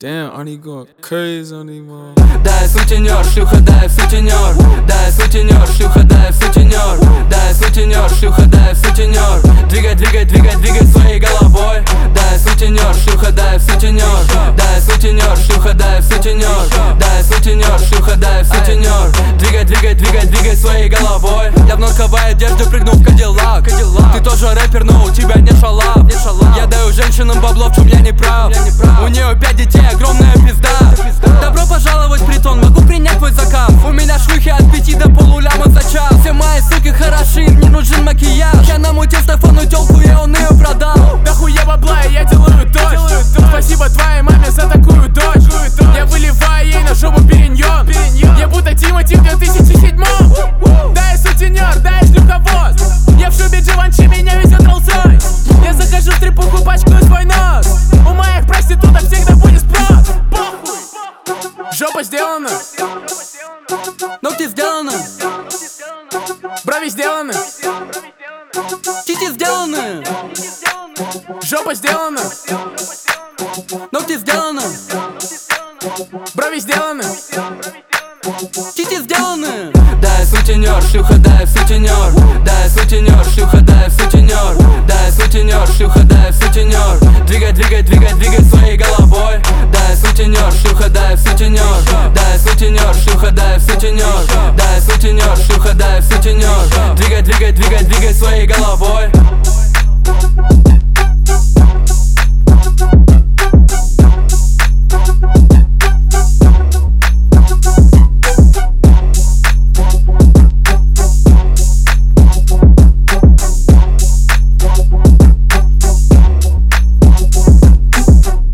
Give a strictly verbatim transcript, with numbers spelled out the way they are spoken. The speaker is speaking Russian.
Damn, Arnie going crazy on these mom. Да, я сутенер, шлюха, да, я сутенер. Да, я сутенер, шлюха, да, я сутенер. Да, я сутенер, шлюха, да, я сутенер. Двигай, двигай, двигай, двигай своей головой. Да, я сутенер, шлюха, да, я сутенер. Да, я сутенер, шлюха, да, я сутенер. Да, я сутенер, шлюха, да, я сутенер. Двигай, двигай, двигай, двигай своей головой. Я в норковой одежде прыгнул в Кадиллак. Ты тоже рэпер, но у тебя нет шалав. Я даю женщинам бабло, в чем я не прав. У нее пять детей, огромная пизда. Добро пожаловать в притон, могу принять твой заказ. У меня шлюхи от пяти до полуляма за час. Все мои суки хороши, им не нужен макияж. Я намутил Стефану тёлку, и он ее продал. Да хуя бабла, и я делаю дождь. Спасибо твоей маме за такую дочь. Я выливаю ей на жопу периньон. Я будто Тимати в две тысячи седьмом. Да, я сутенер, да, я шлюховоз. Я в шубе Givenchy, меня везет Rolls-Royce. Я захожу в трепуху, пачкаю свой нос. У моих проституток всегда будет спрос. Похуй. Жопа сделана, ногти сделаны, брови сделаны, тити сделаны, жопа сделана, ногти сделаны, брови сделаны, тити сделаны. Да, я сутенер, шлюха, да, я сутенер. Да, я сутенер, шлюха, да, я сутенер. Да, я сутенер, шлюха, да, я сутенер. Двигай, двигай, двигай, двигай своей головой. Да, я сутенер, шлюха, да, я сутенер. Да, я сутенер, шлюха, да, я сутенер. Да, я сутенер, шлюха, да, я сутенер. Двигай, двигай, двигай, двигай своей головой.